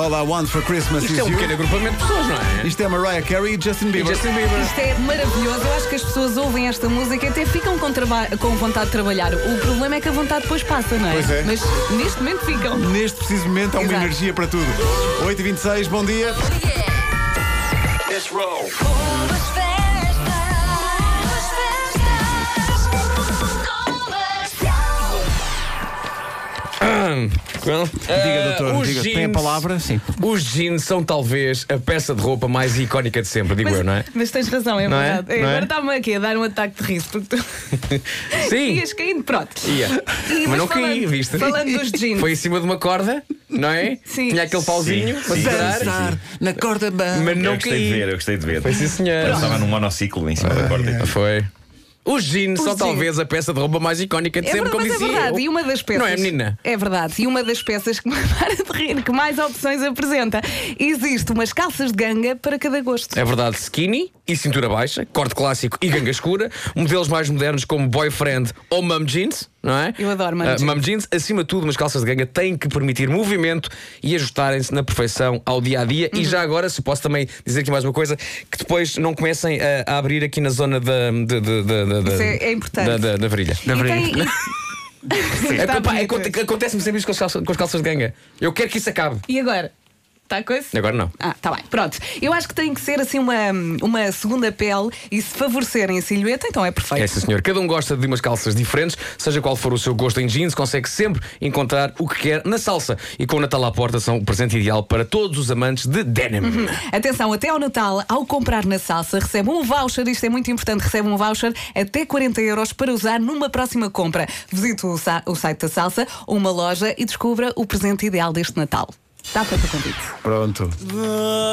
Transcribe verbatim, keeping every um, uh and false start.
All I Want for Christmas Isto is é um You. pequeno agrupamento de pessoas, não é? Isto é Mariah Carey e Justin E Bieber. Justin Bieber. Isto é maravilhoso. Eu acho que as pessoas ouvem esta música e até ficam com, traba- com vontade de trabalhar. O problema é que a vontade depois passa, não é? Pois é. Mas neste momento ficam. Neste preciso momento há uma Exato. energia para tudo. oito e vinte e seis, bom dia. Let's roll. Diga, doutor, os diga, tem a jeans- palavra? Sim. Os jeans são talvez a peça de roupa mais icónica de sempre, digo Mas, eu, não é? mas tens razão, é Não é? verdade. Não é? Agora está-me aqui a dar um ataque de riso porque tu Sim. ias caindo, pronto. Ia. E, Mas não falando, caí, viste? Falando dos jeans. Foi em cima de uma corda, não é? Sim. Tinha aquele pauzinho Sim, para sim, segurar. Dançar na corda bamba. Mas Eu não gostei de caí. ver, eu gostei de ver. Foi sim, senhor. Eu estava num monociclo em cima da corda. Foi. Os jeans Os são jeans. talvez a peça de roupa mais icónica de É sempre, verdade, como mas é dizia verdade. eu. E uma das peças. Não é, menina? É verdade. E uma das peças que para de rir, que mais opções apresenta. Existe umas calças de ganga para cada gosto. É verdade, skinny e cintura baixa, corte clássico e ganga escura, modelos mais modernos como boyfriend ou mum jeans, não é? Eu adoro mum Ah, jeans. mum jeans, acima de tudo, umas calças de ganga têm que permitir movimento e ajustarem-se na perfeição ao dia a dia. Uhum. E já agora, se posso também dizer aqui mais uma coisa, que depois não comecem a, a abrir aqui na zona da. da, da, da, da, Isso é- é importante. Da, da, da virilha. E tem- e- É, Está pá, é, bonito. aconte- acontece-me sempre isto com as, calças, com as calças de ganga. Eu quero que isso acabe. E agora? Está coisa? Agora não. Ah, tá bem, pronto. Eu acho que tem que ser assim uma, uma segunda pele e se favorecerem a silhueta, então é perfeito. É, sim, senhor. Cada um gosta de umas calças diferentes, seja qual for o seu gosto em jeans, consegue sempre encontrar o que quer na salsa. E com o Natal à porta, são o presente ideal para todos os amantes de denim. Atenção, até ao Natal, ao comprar na Salsa, recebe um voucher, isto é muito importante, recebe um voucher até quarenta euros para usar numa próxima compra. Visite o, sa- o site da Salsa ou uma loja e descubra o presente ideal deste Natal. Está feito o convite. Pronto.